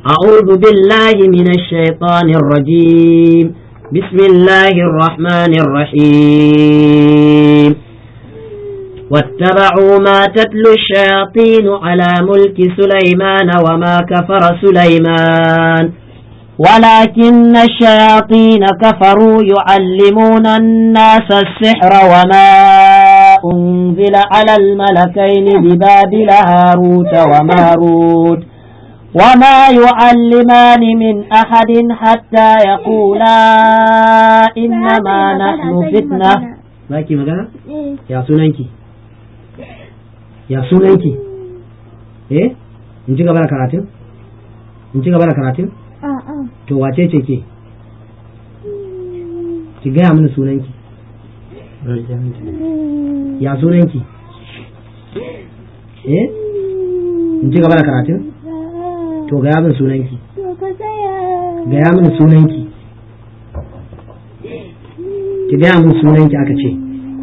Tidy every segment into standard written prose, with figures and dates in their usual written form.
أعوذ بالله من الشيطان الرجيم بسم الله الرحمن الرحيم واتبعوا ما تتلو الشياطين على ملك سليمان وما كفر سليمان ولكن الشياطين كفروا يعلمون الناس السحر وما أنزل على الملكين ببابل هاروت وماروت وما يعلمان من أحد حتى يقولا إنما نحن فتنة باكي مغانا يا سننكي إيه انتي قبل كراتين to wace ce ke ki gaya mini sunanki ya sunanki in ci gaba da karatun to gaya mini sunanki ki gaya mini sunanki aka ce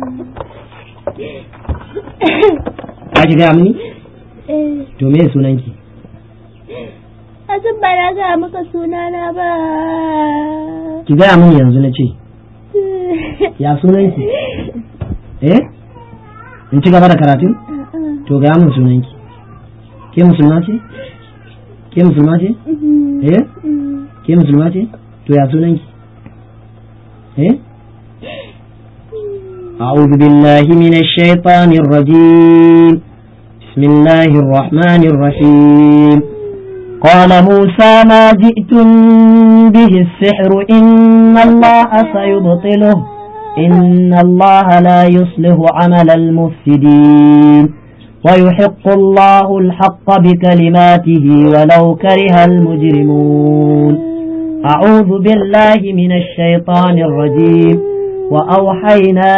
ka ki gaya mini to me sunanki Asin ba na gaya maka sunana ba. Ki gaya mini yanzu na ce. Ya sunanki? In ci gaba da karatun? To gaya min sunanki. Ke musulma ce? Ke musulma ce? Ke musulma ce? To ya sunanki? أعوذ بالله من الشيطان الرجيم بسم الله الرحمن الرحيم قال موسى ما جئتم به السحر إن الله سيبطله إن الله لا يصلح عمل المفسدين ويحق الله الحق بكلماته ولو كره المجرمون أعوذ بالله من الشيطان الرجيم وأوحينا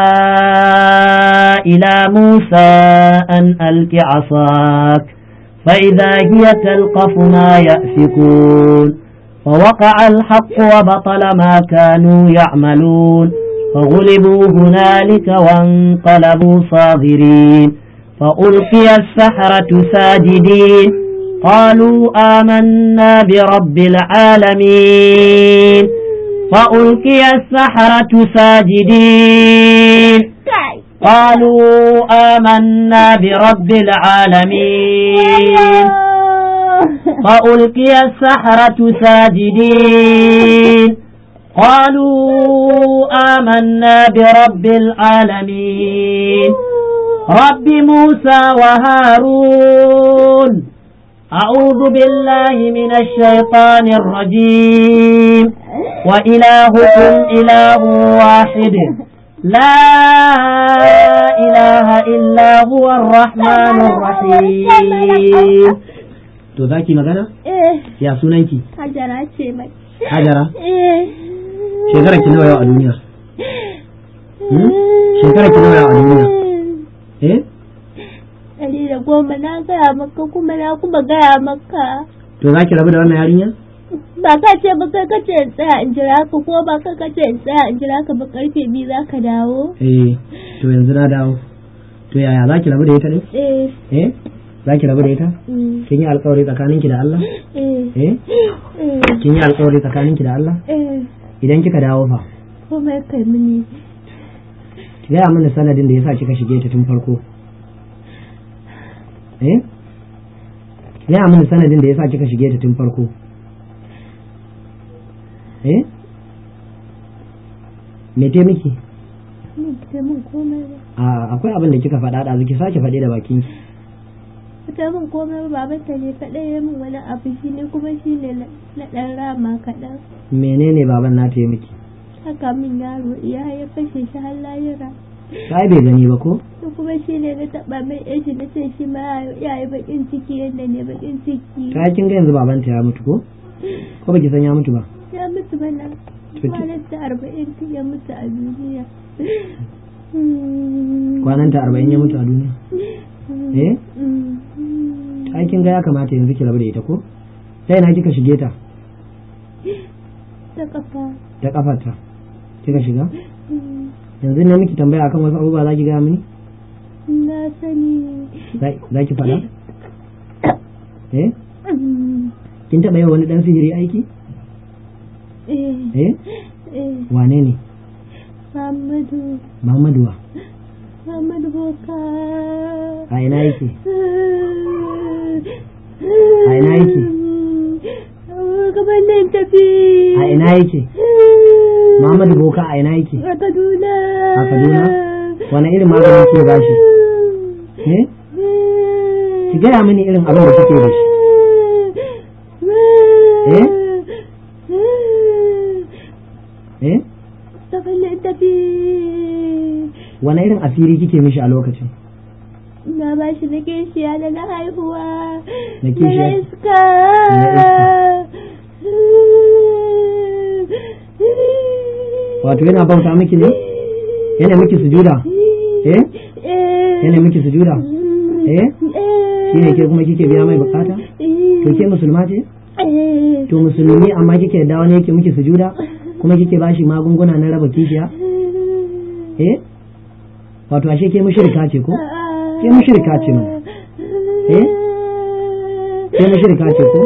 إلى موسى أن ألق عصاك فإذا هي تلقف ما يأفكون فوقع الحق وبطل ما كانوا يعملون فغلبوا هنالك وانقلبوا صاغرين فألقي السحرة ساجدين قالوا آمنا برب العالمين فألقي السحرة ساجدين قالوا آمنا برب العالمين فألقي السحرة ساجدين قالوا آمنا برب العالمين رب موسى وهارون أعوذ بالله من الشيطان الرجيم وإلهكم إله واحد لا إله إلا هو الرحمن الرحيم to zaki magana? Ya sunanki? Hajara ce mai. Hajara? Shekara ki nawa yau a duniya? Shekara ki nawa yau a duniya? 110 na gaya maka kuma na kuma gaya maka. To zaki rabu da wannan yarinya? Ba ka ce ba kai kace in tsaya in jira ka ko ba ka kace in tsaya in jira ka ba karfe 2 za ka dawo? To yanzu na dawo. To yaya zaki rabu da ita ne? Zaki rabu da ita? Kin yi alƙawari tsakaninki da Allah? Kin yi alƙawari tsakaninki da Allah? Idan kika dawo fa? Komai kai mini. Ki gaya mana sanadin da yasa kika shige ta tun farko. Ki gaya mana sanadin da yasa kika shige ta tun farko. Me te miki? Akwai abin da kika faɗa da ki sake faɗe da bakinki. Ta min komai babanta ne kaɗai ya min wani abu shi ne kuma shi ne na ɗan rama kaɗan. Menene baban na ta miki? Haka min yaro ya kashe shi har layira. Kai bai gani ba ko? Kuma shi ne na taɓa mai yashi na ce shi ma ya yi baƙin ciki yadda ne baƙin ciki. Kai kin ga yanzu babanta ya mutu ko? Ko baki san ya mutu ba? Ya mutu bana. Kwananta 40 ya mutu a duniya. Kwananta 40 ya mutu a duniya? Ai kin ga ya kamata yanzu ki rabu da ita ko? Sai na kika shige ta? Ta kafa. Ta kafarta. Kika shiga? Yanzu ne miki tambaya akan wasu abubuwa za ki gaya mini? Na sani. Za ki faɗa? kin taɓa yi wani ɗan sihiri aiki? Wane ne? Muhammadu wa? Muhammadu Boka. A ina yake? A ina yake? Gaban nan tafi. A ina yake? Muhammadu Boka a ina yake? A Kaduna. A Kaduna? Wane irin maganin ke ba shi? Ki gaya mini irin abin da kike da shi. Gaban nan tafi. Wane irin asiri kike mishi a lokacin? Na ba shi na kishiya da na haihuwa. Na kishiya? Na iska. Wato yana bauta miki ne? Yana miki sujuda? Yana miki sujuda? Shi ne ke kuma kike biya mai bukata? To ke musulma ce? To musulmi amma kike da wani yake miki sujuda? Kuma kike bashi magunguna na raba kishiya? Wato ashe ke mushrika ce ko? Ke mushrika ce mana? Ke mushrika ce ko?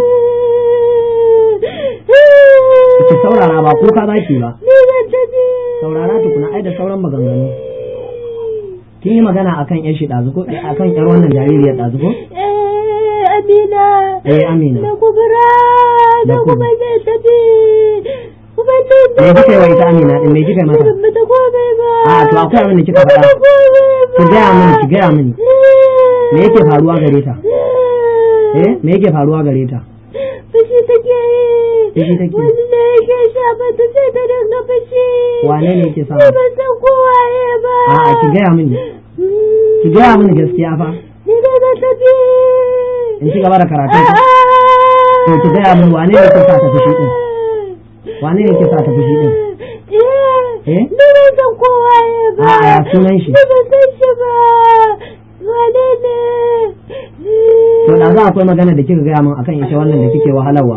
Ki saurara ba ko ka baki ba. Saurara tukuna ai da sauran maganganu. Kin yi magana akan yar shi ɗazu ko akan yar wannan jaririyar ɗazu ko? Amina. Amina. Da kubura. Da kuma zai tafi. Me kika yi wa ita Amina din me kika yi mata? Ba ta komai ba. A to akwai abin da kika faɗa. Ki gaya mini. Me yake faruwa gare ta? Me yake faruwa gare ta? Fushi take yi. Fushi take. Wani ne yake shafa ta sai ta dinga fushi. Wane ne yake sa? Ban san kowaye ba. A'a ki gaya mini. Ki gaya mini gaskiya fa. Ni da na tafi. In ci gaba da karatu. To ki gaya mini wane ne yake sa ta fushi din? Wane ne yake sa ta fushi din? Ni ban san kowaye ba. A'a ya sunan shi. Ni ban san shi ba. Wane ne? To da za akwai magana da kika gaya min akan ita wannan da kike wahalarwa.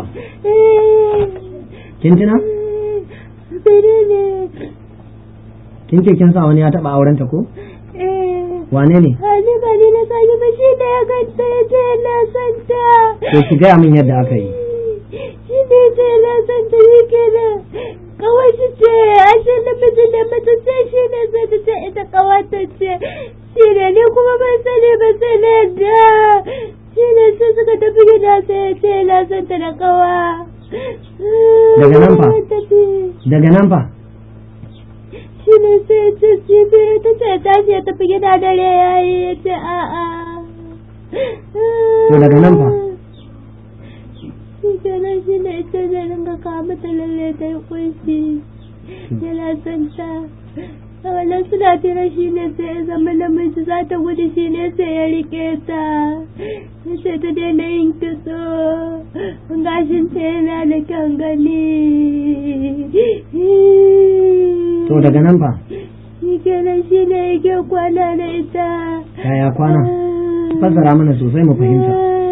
Kin tuna? Menene? Kin ce kin sa wani ya taba aurenta ko? Wane ne? Ni ba ni na sani ba shi da ya ganta ya ce na santa. To ki gaya min yadda aka yi. Shi ne ce na santa yi kenan. Kawai shi ce ashe namiji da mace ce shi ne sai ta ce ita kawata ce. Shi ne ni kuma ban sani ba sai na yadda. Shi ne sai suka tafi gida sai ya ce na santa da kawa. Daga nan fa? Daga nan fa? Shi ne sai ya ce jibi ta ce tashi ya tafi gida dare ya yi ya ce a'a. To daga nan fa? Shi kenan shi ne ita zai ringa kawo mata lalle ta yi kunshi. Yana son ta. A wannan suna tira shi ne sai ya zama namiji za ta gudu shi ne sai ya rike ta. Ya ce ta daina yin kitso. Gashin ta yana da kyan gani. To daga nan fa? Shi kenan shi ne yake kwana da ita. Yaya kwana? Fassara mana sosai mu fahimta.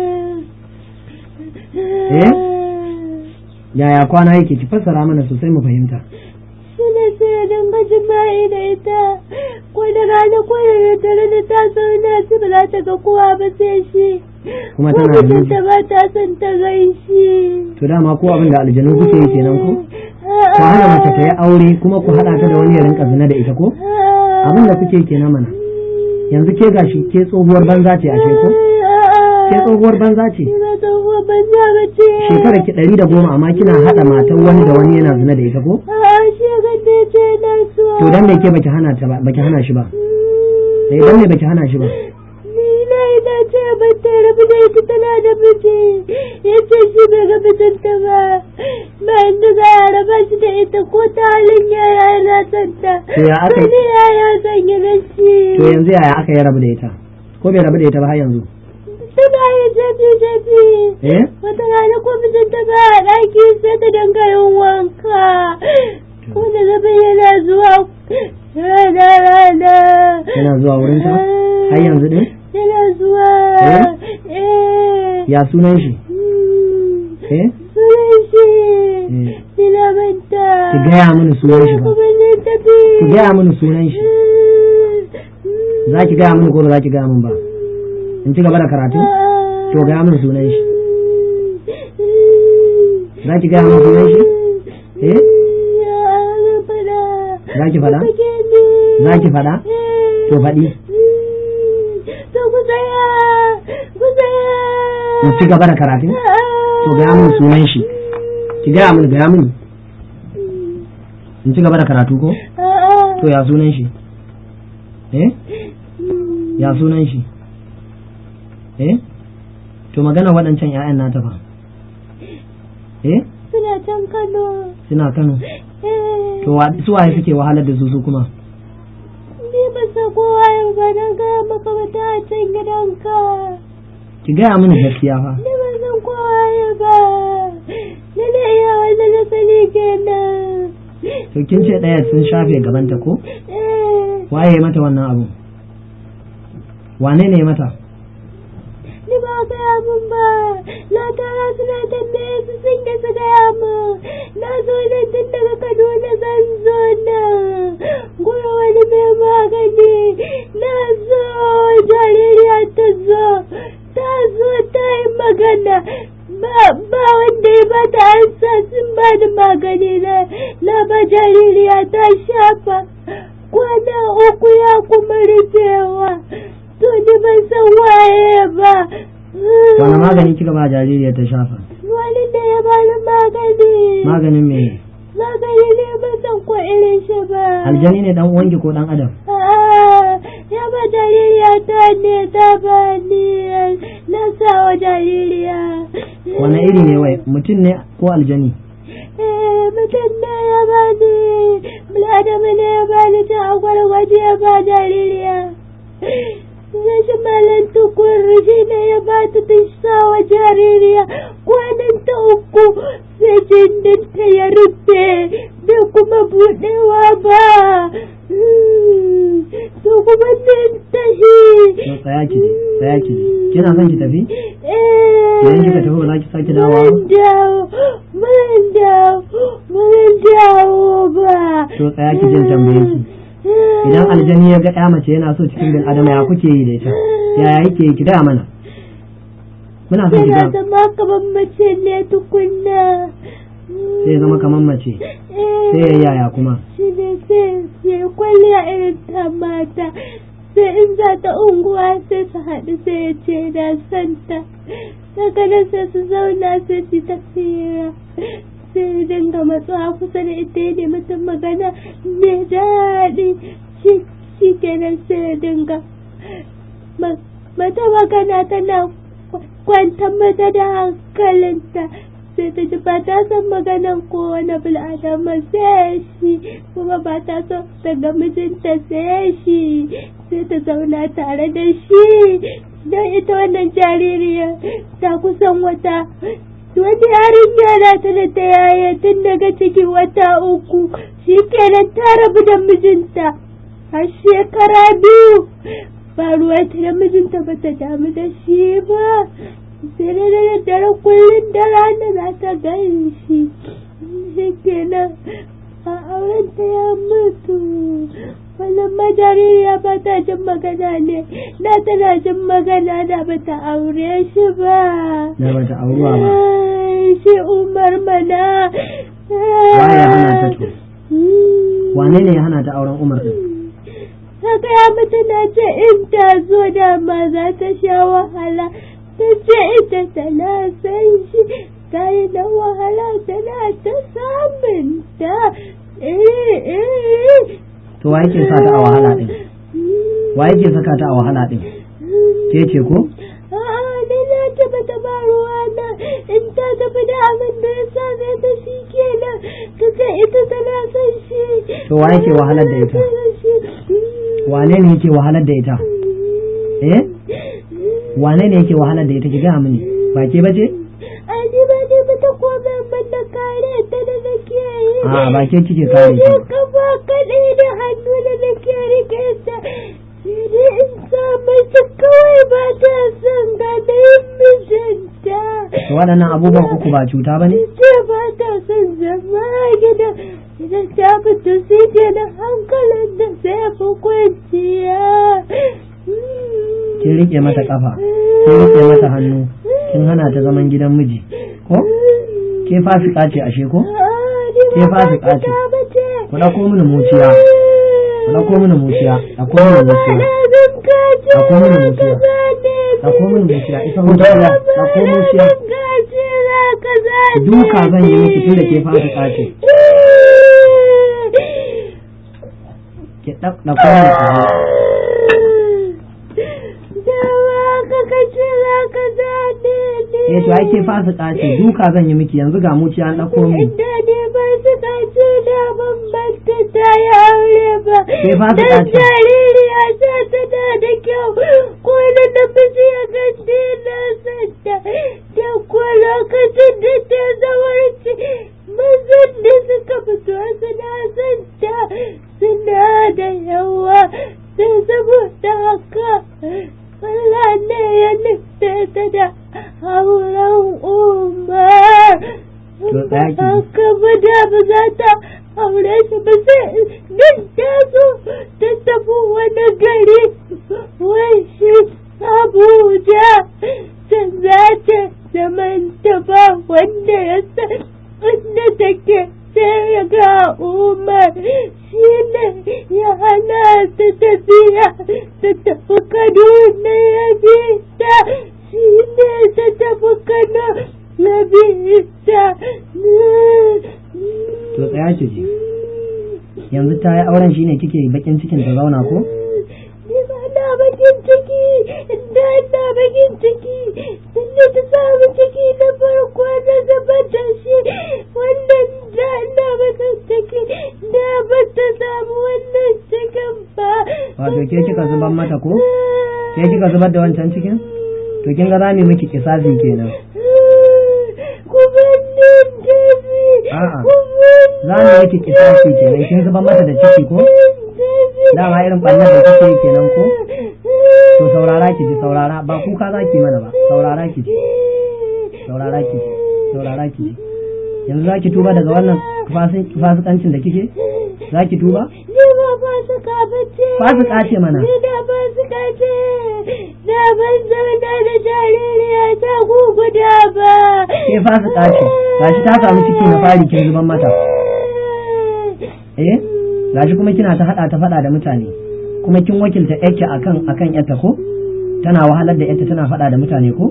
Yaya kwana yake ki fassara mana sosai mu fahimta. Shi ne sai ya dinga jima'i da ita. Ko da rana ko da dare da ta zauna ci ba za ta ga kowa ba sai shi. Kuma tana da ta ba ta son ta gan shi. To dama ko abin da aljanu kuke yi kenan ko? Ku hana mace ta yi aure kuma ku haɗa ta da wani ya rinka zina da ita ko? Abin da kuke kenan mana. Yanzu ke gashi ke tsohuwar banza ce ashe ko? Ke tsohuwar banza ce. Shekara ki 110 amma kina haɗa matan wani da wani yana zina da ita ko? To dan me ke baki hana ta ba baki hana shi ba? Dan me baki hana shi ba? Ina ce ban ta rabu da ita tana da miji. Ya ce shi bai ga mijinta ba. Ba inda za a raba shi da ita ko ta halin yaya yana santa. To ya aka yi? Yaya son yi shi. To yanzu yaya aka yi rabu da ita? Ko bai rabu da ita ba har yanzu? Tana yin jafi. Wata rana ko mijinta ba a ɗaki sai ta dinga yin wanka. Wanda zaba yana zuwa rana. Yana zuwa wurinta? Har yanzu ɗin? Yana zuwa. Ya sunan shi? Sunan shi. Ina manta. Ki gaya mini sunan shi ba. Ki gaya mini sunan shi. Za ki gaya mini ko ba za ki gaya min ba? In ci gaba da karatu? To gaya mini sunan shi. za ki gaya min sunan shi za ki faɗa za ki faɗa to faɗi to ku tsaya in ci gaba da karatu to gaya min sunan shi ki gaya min in ci gaba da karatu ko to ya sunan shi ya sunan shi to magana waɗancan 'ya'yan nata fa suna can Kano. Suna Kano. To su waye suke wahalar da su kuma? Ni ba sa kowa yau ba na gaya maka wata a can gidanka. Ki gaya mini gaskiya fa. Ni ba san kowa yau ba. Ni ne iya wanda na sani kenan. To kin ce ɗaya sun shafe gabanta ko? Waye ya mata wannan abu? Wane ne ya mata? Ni ba gaya min ba, na tara suna tambaye su sun yi su gaya min, na zo nan tun daga Kaduna zan zo nan, gura wani mai magani, na zo jaririya ta zo ta yi magana, ba wanda ya ba ta ansa sun ba da magani na ba jaririya ta shafa, kwana 3 ya kuma rufewa. To ni ban san waye ba. Wani magani kika ba jaririyar ta shafa? Wani da ya bani magani. Maganin me? Magani ne ban san ko irin shi ba. Aljani ne dan uwanki ko dan adam? Ya ba jaririya ta ne ta bani na sawa jaririya. Wani iri ne wai? Mutum ne ko aljani? Mutum ne ya bani. Muladamu ne ya bani ta agwargwaje ya ba jaririya. Rashin malan tukur shi ne ya ba ta sawa jaririya kwanan ta 3 sai jindinta ya rufe bai kuma buɗewa ba. To kuma min tashi. Tsaya ki kina son ki tafi? Idan kika tafi ba za ki sake dawowa ba? Mun dawo ba. To tsaya ki jin tambaye ki. Idan aljani ya ga ya mace yana so cikin bin adama ya kuke yi da ita yaya yake ki da mana muna son ki ga zama kaman mace ne tukunna sai zama kaman mace sai ya yaya kuma shi ne sai kwalliya irin ta mata sai in za ta unguwa sai su haɗu sai ya ce na santa daga nan sai su zauna sai su tafiya sai dinga matsuwa kusa da ita ya nemi mutum magana mai daɗi shi kenan sai ya dinga mata magana tana kwantar mata da hankalinta sai ta ji ba ta san maganan kowane bil'adama sai shi kuma ba ta so daga mijinta sai shi sai ta zauna tare da shi don ita wannan jaririyar ta kusan wata wani yarinya na ta da ta yaye tun daga cikin wata 3 shi kenan ta rabu da mijinta har shekara 2 ba ruwanta da mijinta ba ta damu da shi ba sai da daddare kullum da rana za ta gan shi kenan a auren ta ya mutu wannan majaririya ba ta jin magana ne na tana jin magana da ba ta aure shi ba da ba ta auruwa ba shi Umar mana waye ya hana ta to wane ne ya hana ta auren Umar din haka ya mutu na ce in ta zo da ma za ta sha wahala ta ce ita tana san shi ta yi da wahala tana ta samun ta to wa yake sa ta a wahala din wa yake saka ta a wahala din ke ce ko ni na taba taba ruwa na in ta tafi da abin da ya same ta shi kenan ta ce ita tana son shi to wa yake wahalar da ita wane ne yake wahalar da ita wane ne yake wahalar da ita ki ga mini ba ke bace ani ba ne mata komai ban da kare ta da nake yi a ba ke kike kare ta ka ba kadai da hannu da nake rike ta sai in samu ta kawai ba ta son ganin mijinta waɗannan abubuwan uku ba cuta ba ne? ita ba ta son zama gida idan ta fito sai ke da hankalin da sai fi kwanciya kin rike mata kafa kin rike mata hannu kin hana ta zaman gidan miji ko ke fasika ce ashe ko ke fasika ce ku dauko mini muciya dauko mini muciya ita muciya dauko muciya duka zan yi miki tunda ke fasika ce ke dauko to ai ke fasika ce duka zan yi miki yanzu ga muci an dauko mu da ne ba su kace da ban batta ta ya aure ba ke fasika ce jaririya ta da kyau ko da tafi ya gaske na sanda da ko lokacin da ta zawarci mazan da suka fito suna sanda suna da yawa da saboda haka Allah ne ya nufe ta da auren Umar. Haka ba da ba za ta aure shi ba sai duk ta zo ta tafi wani gari wai shi Abuja can za ta zamanta ba wanda ya san inda take sai ya ga Umar shi ne ya hana ta tafiya ta tafi Kaduna ya bi ta shi ne ta tafi Kano ya bi ta. To tsaya ki ji yanzu ta yi auren shi ne kike bakin cikin ta zauna ko? Ni ba na bakin ciki da na bakin ciki sun ne ta samu ciki na farko na zaba da shi wannan da na bakin ciki da ba ta samu wannan cikin ba. Wato ke kika zubar mata ko? Ke kika zubar da wancan cikin? To kin ga zamu miki kisasi kenan. A'a za mu miki kisasi kenan kin zubar mata da ciki ko? Dama irin ɓannar da kike yi kenan ko? To saurara ki ji saurara ba kuka za ki mana ba saurara ki ji saurara ki ji saurara ki ji yanzu za ki tuba daga wannan fasikancin da kike? Za ki tuba? Ni ba fasika bace. Fasika ce mana. Ni da fasika ce. Na ban zauna da jaririya ta guguda ba. Ke fasika ce. Gashi ta samu ciki na fari kin zuban mata. Gashi kuma kina ta hada ta fada da mutane. Kuma kin wakilta yake akan yarta ko? Tana wahalar da yarta tana fada da mutane ko?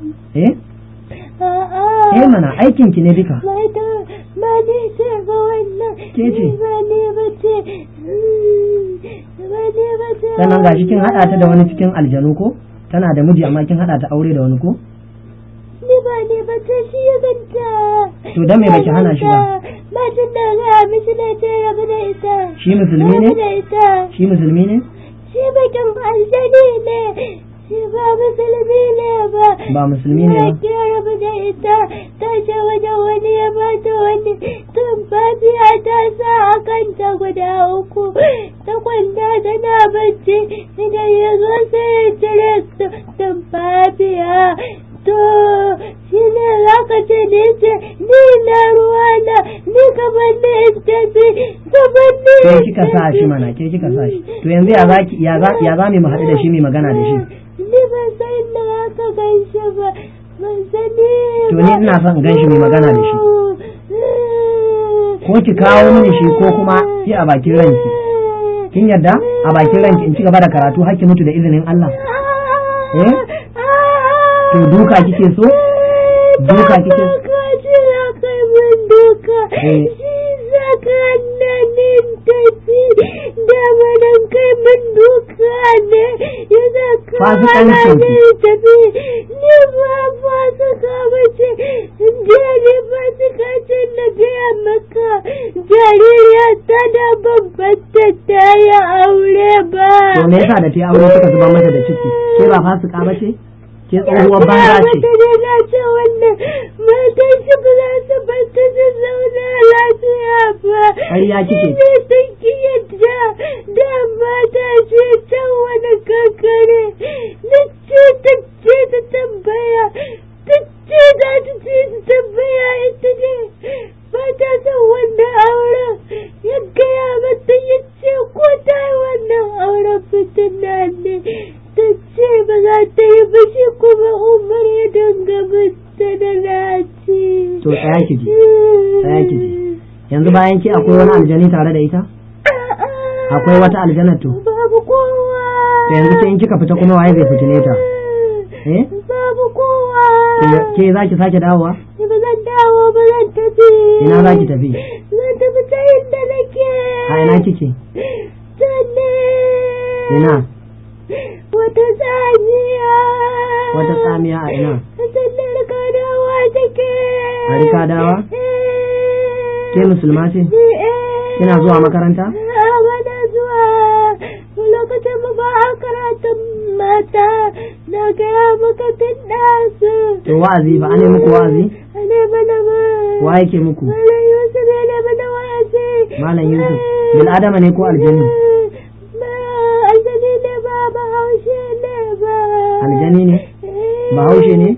Mana aikin ki ne duka. Ba ne ce ba wannan. Ke ce? Ba ne ba ce. Sannan gashi kin hada ta da wani cikin aljanu ko? Tana da miji amma kin hada ta aure da wani ko? Ni ba ne ba ce shi ya ganta. To dan me baki hana shi ba? Ba tun da ga mishi da ce rabu da ita. Shi musulmi ne? Shi musulmi ne? Shi bakin aljani ne. Shi ba musulmi ne ba. Ba musulmi ne ba. Ke rabu da ita ta ce wajen wani ya bata wani tun fatiya ta sa a kanta guda uku ta kwanta tana bacci idan ya zo sai ya cire tun fatiya. To shi ne za ka ce ne ce ni na ruwa na ni gaban ne tafi gaban ne. Ke kika sa shi mana ke kika sa shi. To yanzu ya za mu haɗu da shi mai magana da shi. Ni ban san inda aka gan shi ba ban sani ba. To ni ina son gan shi mai magana da shi. Ko ki kawo mini shi ko kuma sai a bakin ranki. Kin yarda a bakin ranki in ci gaba da karatu har ki mutu da izinin Allah. To duka kike so? Duka kike so? Kai mun duka. Shi zaka nanin tafi da manan kai mun duka ne. Ya zaka nanin tafi. Ni ba fasika bace. Jari fasika ce na gaya maka. Jaririya ta da babbata ta yi aure ba. To me yasa da ta yi aure suka zuba mata da ciki? Ke ba fasika bace? Ke tsohuwar banza ce. Na ce wannan matan shi ba za su bata da zauna lafiya ba. Ƙarya kike. Ne sun ki yadda da mata ce can wani kankare. Na ce ta ce ta tambaya. Ta ce za ta ce ta tambaya ita ne. Ba ta son wannan auren. Ya gaya mata ya ce ko ta yi wannan auren fitina ne. Ta ce ba za ta yi ba shi kuma Umar ya danga mata da naci. to tsaya ki ji yanzu bayan ki akwai wani aljani tare da ita akwai wata aljanar to babu kowa to yanzu ke in kika fita kuma waye zai fitine ta babu kowa ke za ki sake dawowa ba zan dawo ba zan tafi ina za ki tafi zan tafi ta inda nake a ina kike sanne ina wata tsamiya a ina sanne rika dawa take a rika dawa ke musulma ce kina zuwa makaranta bana zuwa lokacin mu ba a karatun mata na gaya maka tun ɗazu to wa'azi ba ane muku wa'azi ane mana ba wa yake muku malam Yusuf ne mana wa'azi malam Yusuf bil adama ne ko aljani aljani ne ba bahaushe ne ba aljani ne bahaushe ne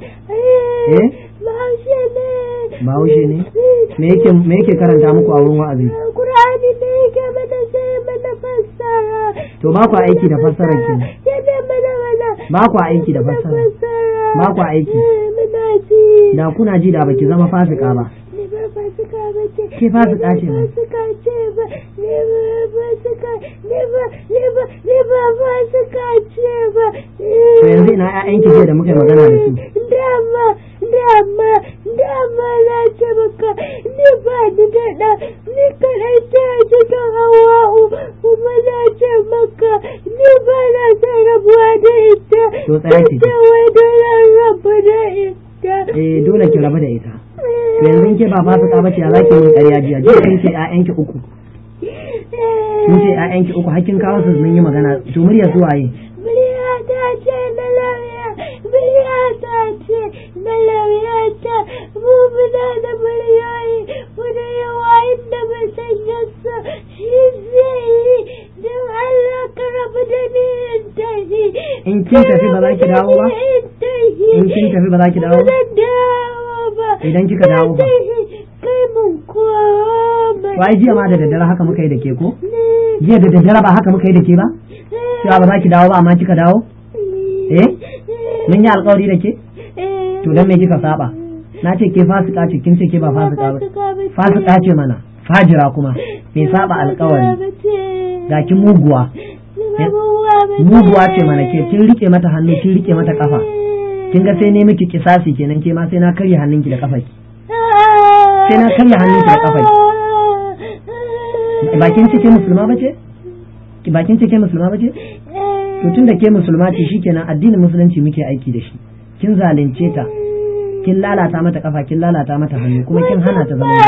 bahaushe ne me yake karanta muku a wurin wa'azi Qur'ani ne yake mana sai mana fassara to ba ku aiki da fassarar ki ba ku aiki da fassara ba ku aiki da kuna ji da baki zama fasika ba ke fasika ce ba to yanzu ina ƴaƴanki jiya da muka yi magana da su dama na ce maka ni ba ni da ɗa ni kaɗai ta cikin hawa'u kuma na ce maka ni ba na son rabuwa da ita to tsaya ki wai dole rabu da ita dole ki rabu da ita to yanzu ke ba fasika bace ya zaki mun ƙarya jiya kin ce ƴaƴanki uku kin ce ƴaƴanki uku hakkin kawo su mun yi magana to murya su waye murya ta ce na lauya ta mu muna da muryoyi muna yawa inda ban san yasa shi zai yi don Allah ka rabu da ni in tafi in kin tafi ba za ki dawo ba in kin tafi ba za ki dawo ba idan kika dawo ba kai mun komai wai jiya ma da daddare haka muka yi da ke ko jiya da daddare ba haka muka yi da ke ba cewa ba za ki dawo ba amma kika dawo mun yi alƙawari da ke to dan me kika saba na ce ke fasika ce kin ce ke ba fasika ba fasika ce mana fajira kuma me saba alƙawari ga ki muguwa ce mana ke kin rike mata hannu kin rike mata kafa kin ga sai ne miki kisasi kenan ke ma sai na karya hannunki da kafaki sai na karya hannunki da kafaki bakin ce ke musulma bace bakin ce ke musulma bace to tunda ke musulma ce shikenan addinin musulunci muke aiki da shi kin zalunce ta kin lalata mata kafa kin lalata mata hannu kuma kin hana ta zama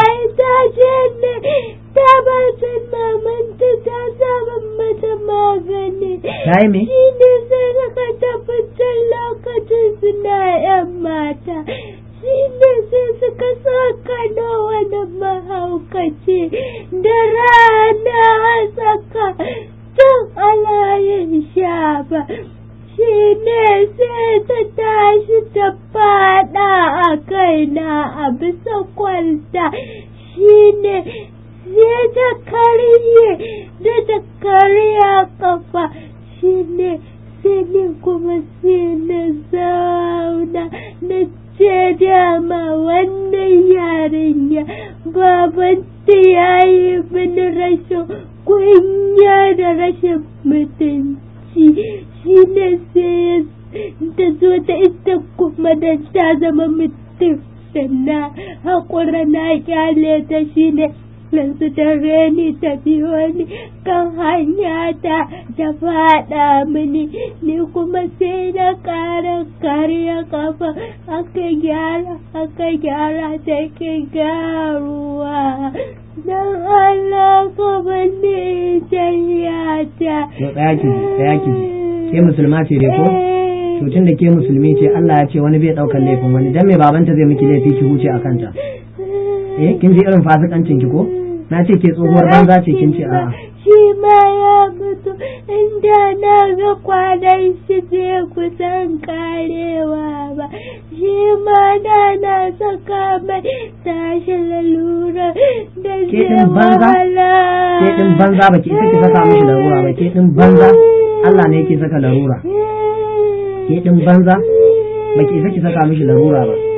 ta ba ta mamanta ta saba mata magani ta yi me shi ne sai ka tabbatar lokacin suna yan mata shi ne sai suka saka na wani mahaukaci da rana saka tun alayin shaba shi ne sai ta tashi ta fada a kaina a bisa kwalta shi ne sai ta karye da ta karya kafa shi ne sai ne kuma sai na zauna na ce dama wannan yarinya babanta ya yi mini rashin kunya da rashin mutunci shi ne sai ta zo ta ita kuma da ta zama mutum sannan haƙura na kyale ta shi ne yanzu da reni ta biyo ni kan hanya ta faɗa mini ni kuma sai na ƙara karya kafa aka gyara ta ke gyaruwa don Allah ka bani janyata. Tsaya ki ke musulma ce dai ko? To tun da ke musulmi ce Allah ya ce wani bai ɗaukar laifin wani dan me babanta zai miki laifi ki huce a kanta. Kin ji irin fasikancin ki ko? Na ce ke tsohuwar banza ce kin ce a'a. Shi ma ya mutu inda na ga kwanan shi zai kusan karewa ba. Shi ma na saka mai tashi lalura da zai wahala. Ke ɗin banza ba ki isa ki saka mishi larura ba ke ɗin banza Allah ne yake saka larura. Ke ɗin banza ba ki isa ki saka mishi larura ba.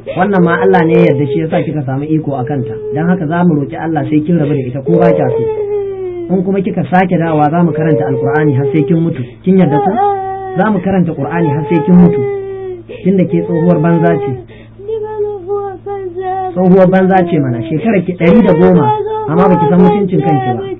wannan ma Allah ne ya yarda shi yasa kika samu iko a kanta dan haka za mu roki Allah sai kin rabu da ita ko ba kya so in kuma kika sake dawowa za mu karanta alqur'ani har sai kin mutu kin yarda ko za mu karanta qur'ani har sai kin mutu tunda ke tsohuwar banza ce tsohuwar banza ce mana shekarar ki 110 amma baki san mutuncin kanki ba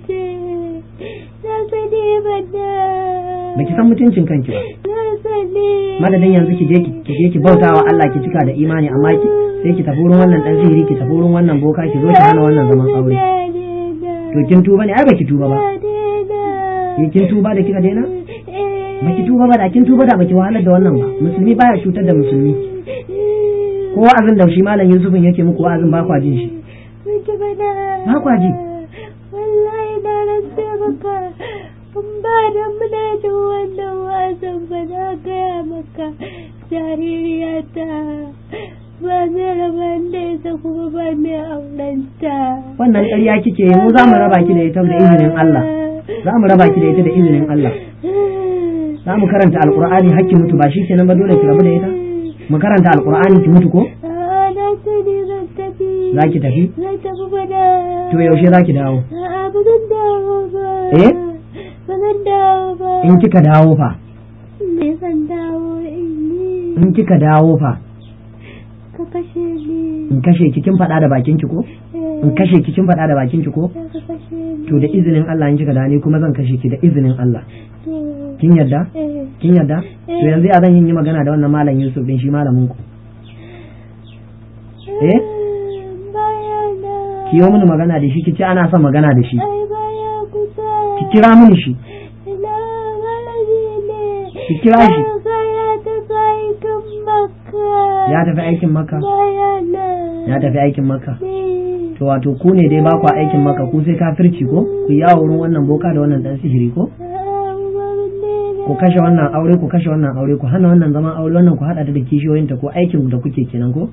baki san mutuncin kanki ba madadin yanzu ki je ki bautawa Allah ki cika da imani amma sai ki tafi wurin wannan dan sihiri ki tafi wurin wannan boka ki zo ki hana wannan zaman aure to kin tuba ne ai baki tuba ba kin tuba da kika daina baki tuba ba da kin tuba da baki wahalar da wannan ba musulmi baya cutar da musulmi ko wa'azin da shi malam Yusufin yake muku wa'azin ba kwa jin shi ba kwa ji wallahi da rantsa maka ba da muna da wannan wasan ba na gaya maka jaririyata ba zai raba da ita kuma ba mai aurenta wannan ƙarya kike yi mu za mu raba ki da ita da izinin Allah za mu raba ki da ita da izinin Allah za mu karanta alqur'ani hakki mutu ba shi kenan ba dole ki rabu da ita mu karanta alqur'ani ki mutu ko za ki tafi to yaushe za ki dawo ba zan dawo ba ba zan dawo ba in kika dawo fa me zan dawo in kika dawo fa ka kashe ni in kashe ki kin faɗa da bakin ki ko in kashe ki kin faɗa da bakin ki ko to da izinin Allah in kika dawo ni kuma zan kashe ki da izinin Allah kin yarda kin yarda to yanzu ya zan yi magana da wannan malam Yusuf din shi malamin ku kiyo mini magana da shi kici ana son magana da shi ki kira mini shi ki kira shi ya tafi aikin maka ya tafi aikin maka to wato ku ne dai ba ku aikin maka ku sai kafirci ko ku yawo wurin wannan boka da wannan dan sihiri ko ku kashe wannan aure ku kashe wannan aure ku hana wannan zaman aure wannan ku hada ta da kishiyoyinta ko aikin da kuke kenan ko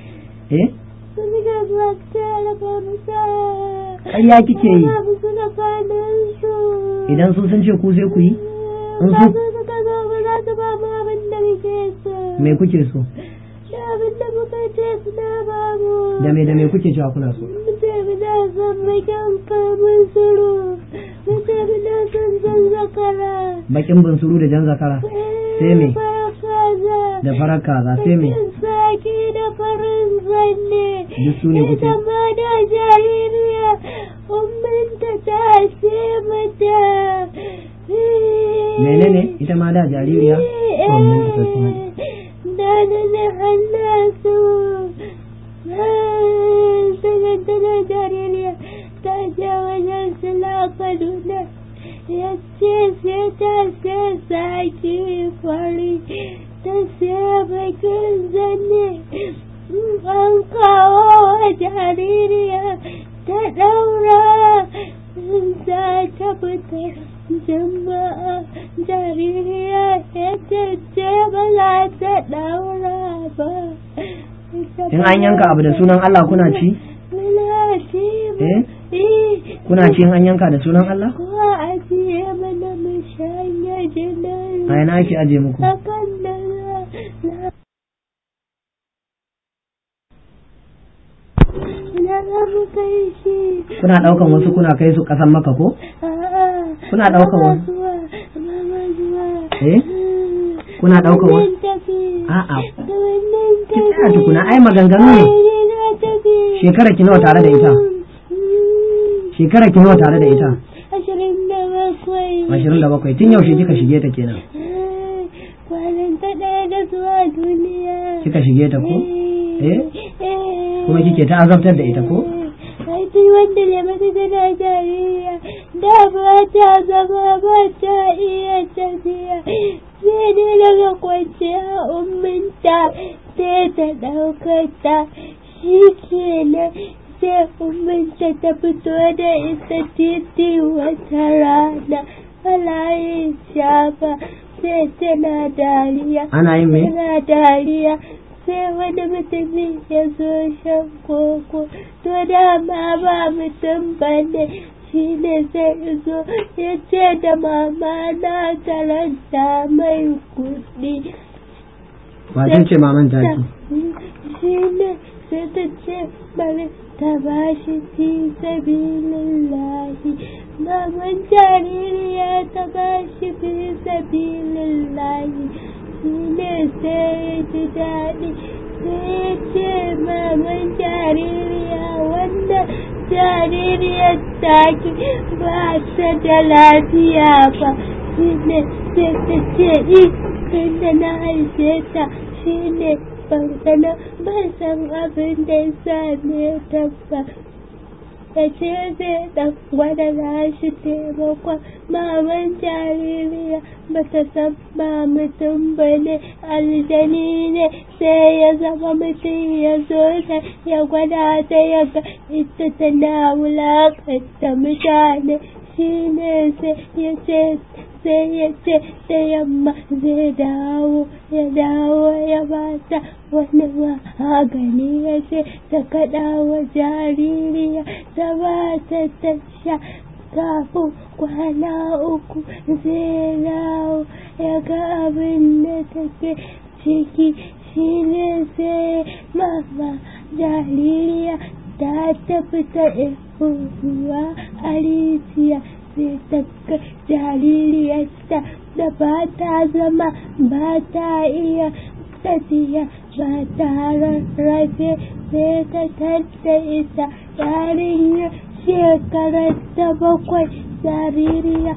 ƙarya kike yi idan su sun ce ku sai ku yi in su me kuke so da me kuke cewa kuna so bakin bunsuru da jan zakara sai me da farar kaza sai me da farin zanne duk su ne kuke ma da jaririya umminta ta ce mata menene ita ma da jaririya umminta ta ce mata da ne hannasu da jaririya ta je wajen sila Kaduna ya ce sai ta sai sake fari ta sai bakin zanne an kawo wa jaririya ta daura za ta fita jama'a jaririya ya ce ba za ta daura ba in an yanka abu da sunan Allah kuna ci? Kuna ci in an yanka da sunan Allah? Ko ajiye mana mu shanya jinan. A yana ake aje muku? Akan da na mu kai shi. Kuna ɗaukan wasu kuna kai su ƙasan Maka ko? Kuna ɗaukan wasu? Kuna ɗaukan wasu? A'a. Ki tsaya tukuna ai maganganu ne. Shekara ki nawa tare da ita? Shekara ki nawa tare da ita? 27. Tun yaushe kika shige ta kenan? Kwanan ta ɗaya da zuwa duniya. Kika shige ta ko? Kuma kike ta azabtar da ita ko? Aiki wanda ne mata tana jaririya da ba ta zama ba ta iya tafiya sai dai daga kwanciya umminta sai ta ɗaukata shi kenan sai umminta ta fito da ita titi wata rana ana yin shafa sai tana dariya. Ana yin me? Tana dariya. Sai wani mutumi ya zo shan koko to dama ba mutum bane shi ne sai zo ya ce da mama na karanta mai kuɗi. wace ce maman taki shi ne sai ta ce bari ta bashi fi sabilillahi maman jaririya ta bashi fi sabilillahi shi ne sai ya ji daɗi sai ya ce maman jaririya wannan jaririyar taki ba ta da lafiya ba shi ne sai ta ce inda na haife ta shi ne ban san abin da ya same ta ba ya ce zai ɗan gwada nashi taimakon maman jaririya ba ta san ba mutum ba ne aljani ne sai ya zama mutum ya zo ta ya gwada ta ya ga ita tana wulaƙanta mutane shi ne sai ya ce da yamma zai dawo ya bata wani magani ya ce ta kaɗa wa jaririya ta bata ta sha kafin kwana 3 zai dawo ya ga abin da take ciki shi ne sai mama jaririya ta tafi ta ruwa a rijiya sai ta ga jaririyarta da ba ta zama ba ta iya tafiya ba ta rarrafe sai ta tadda ita yarinya shekarar ta 7 jaririya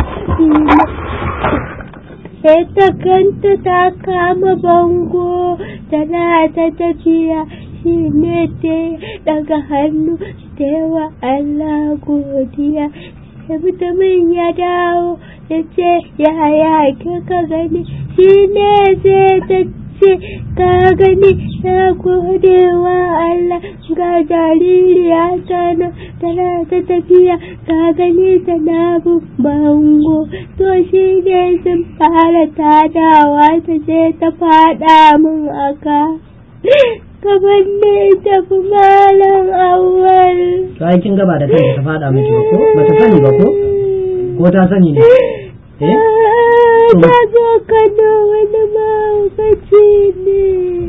sai ta kanta ta kama bango tana ta tafiya shi ne ta daga hannu ta wa Allah godiya mutumin ya dawo ya ce yaya kika gani shi ne sai ta ce ka gani ta gode wa Allah ga jaririya tana ta tafiya ka gani tana bango to shi ne sun fara tadawa ta ce ta fada min aka gaban ne ta fi malam awal. To ai kin gaba da kanta ta fada miki ba ko ba ta sani ba ko ta sani ne ta zo kana wani mahaukaci ne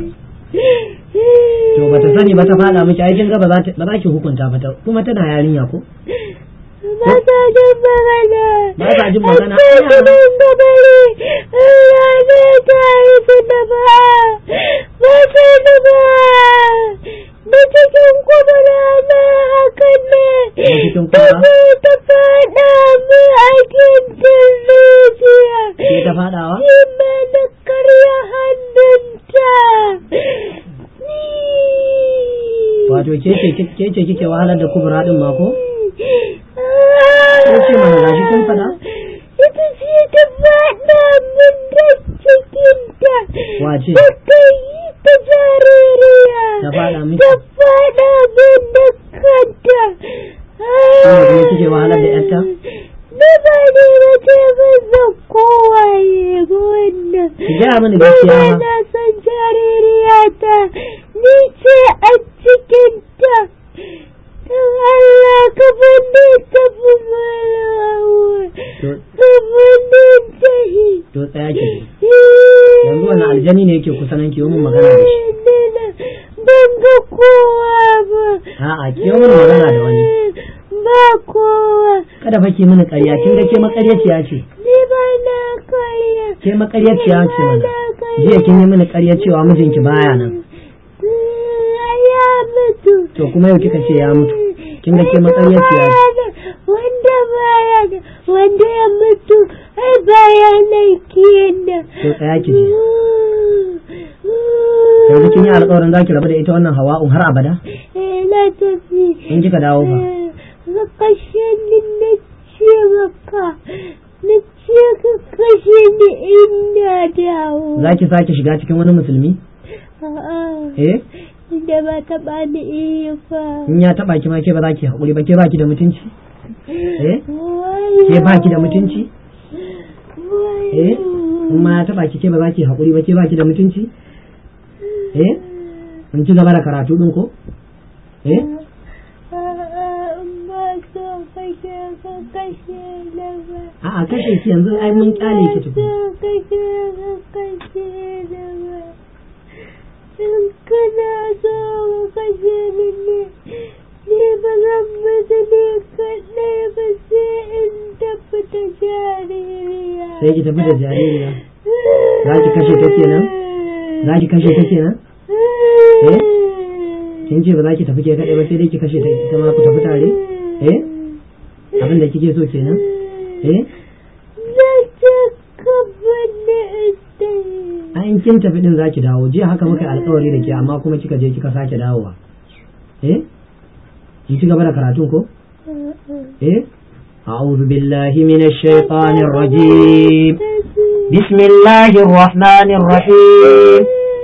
to ba ta sani ba ta fada miki ai kin gaba ba za ki hukunta ba ta kuma tana yarinya ko ba ta jin magana kudin gabari Allah ne ta yi su da ba sai da ba da cikin kubura na hakan ne ta fada mu a kintin zuciya ke ta fadawa ina da karya hannunta wato ke ce kike wahalar da kubura din ma ko ce mana gashi kin fada ita ce ta fada mun da cikinta wace ta yi ta jaririya ta fada miki ta fada mun da kanta ne kike wahalar da yarta na ba ne ba ce ban kowaye ba wannan ki ga mini gaskiya ma na san jaririya ta ni ce a cikinta Allah ka bane ta fi malawa to tsaya ki yanzu wannan aljani ne yake kusa nan ki yi mun magana da shi ban ga kowa ba a'a ki yi mun magana da wani ba kowa kada fa ki mini ƙarya kin ga ke makaryaciya ce ni ba na ƙarya ke makaryaciya ce mana jiya kin yi mini ƙarya cewa mijinki baya nan ya mutu to kuma yau kika ce ya mutu kin ga ke makaryaciya ce wanda ya mutu ai baya nan kenan to tsaya ki ji yanzu kin yi alƙawarin zaki rabu da ita wannan Hawa'un har abada na tafi in kika dawo fa ka kashe ni na ce maka na ce ka kashe ni ina dawo zaki sake shiga cikin wani musulmi inda ba taɓa ni iya fa in ya taɓa ki ma ke ba za ki haƙuri ba ke ba ki da mutunci ke ba ki da mutunci in ma ya taɓa ki ke ba za ki haƙuri ba ke ba ki da mutunci in ci gaba da karatu ɗin ko a'a kashe ki yanzu ai mun kyale ki tukun in kana so ka kashe ni ba zan mutu ne kaɗai ba sai in tafi da jaririya. Sai ki tafi da jaririya? Za ki kashe ta kenan? Za ki kashe ta kenan? Kin ce ba za ki tafi ke kaɗai ba sai dai ki kashe ta ita ma ku tafi tare? Abin da kike so kenan? In kin tafi din zaki dawo. Jiya haka muka yi alƙawari da ke amma kuma kika je kika sake dawowa. Ki ci gaba da karatun ko? أعوذ بالله من الشيطان الرجيم. بسم الله الرحمن الرحيم.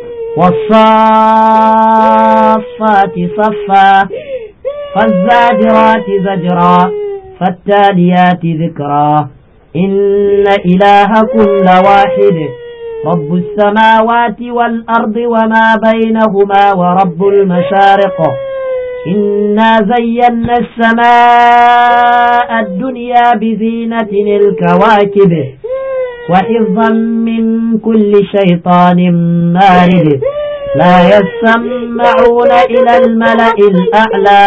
والصافات صفا فالزاجرات زجرا فالتاليات ذكرا إن إلهكم لواحد رب السماوات والأرض وما بينهما ورب المشارق إنا زينا السماء الدنيا بزينة الكواكب وحفظا من كل شيطان مارد لا يسمعون إلى الملأ الأعلى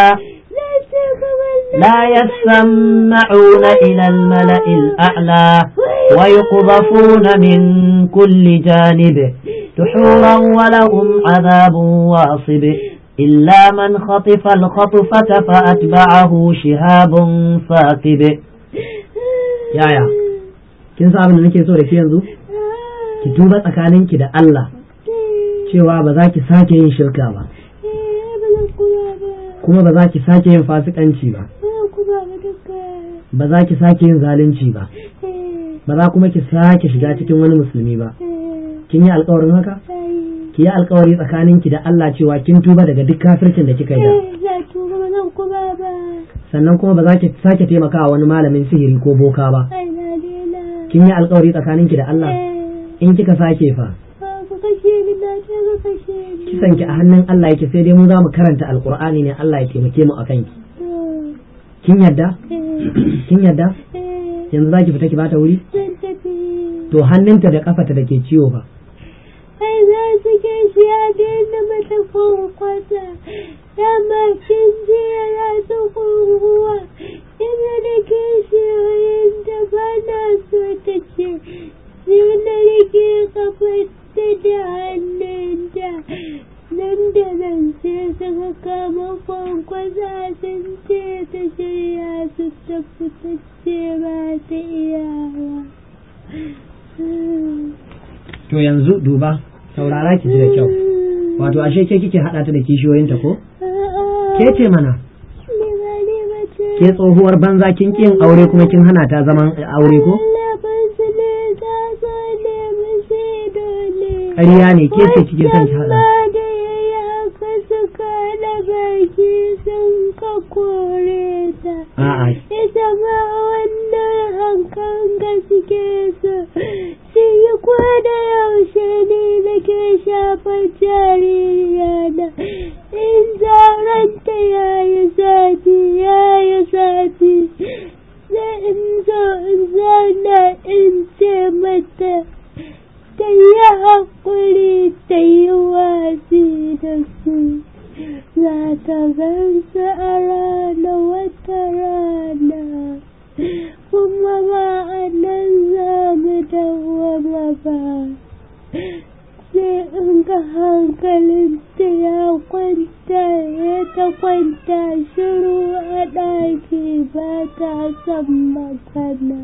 ويقذفون من كل جانب دحورا ولهم عذاب واصب إلا من خطف الخطفة فأتبعه شهاب ثاقب. يا kin san abin da nake so da ke yanzu ki tuba tsakaninki da Allah cewa ba za ki sake yin shirka ba kuma ba za ki sake yin fasikanci ba ba za ki sake yin zalunci ba ba za kuma ki sake shiga cikin wani musulmi ba. Kin yi alƙawarin haka? Ki yi alƙawari tsakaninki da Allah cewa kin tuba daga duk kafircin da kika yi da. Sannan kuma ba za ki sake taimakawa wani malamin sihiri ko boka ba. Kin yi alƙawari tsakaninki da Allah? In kika sake fa? Kisan ki a hannun Allah yake sai dai mu za mu karanta alƙur'ani ne Allah ya taimake mu akan ki. Kin yadda? Kin yadda? Yanzu za ki fita ki bata wuri? To hannunta da kafata da ke ciwo ba. Ai za su ke shi ya daina mata kwankwata, dama kin ji yana su kunguwa, ina da ke shi da ba na so ta ce, sai na rike kafarta da hannunta, nan da nan sai suka kama kwankwasa sun ce ta shirya su tafi ta ce ba ta iyawa. To yanzu duba saurara ki ji da kyau, wato ashe ke kike haɗa ta da kishiyoyinta ko? Ke ce mana? Ke tsohuwar banza kin kin aure kuma kin hana ta zaman aure ko? ƙarya ne ke ce kike son ki haɗa. A'a. Ita ma wannan hankan gaske su sun yi kwada yaushe ne nake shafar jaririya na in zaranta yayi sati sai in zo in zauna in ce mata ta yi haƙuri ta yi wasi da su. Za ta gansu a rana wata rana kuma ba a nan za mu dawwama ba, sai in ga hankalinta ya kwanta ya ta kwanta shiru a ɗaki ba ta son magana.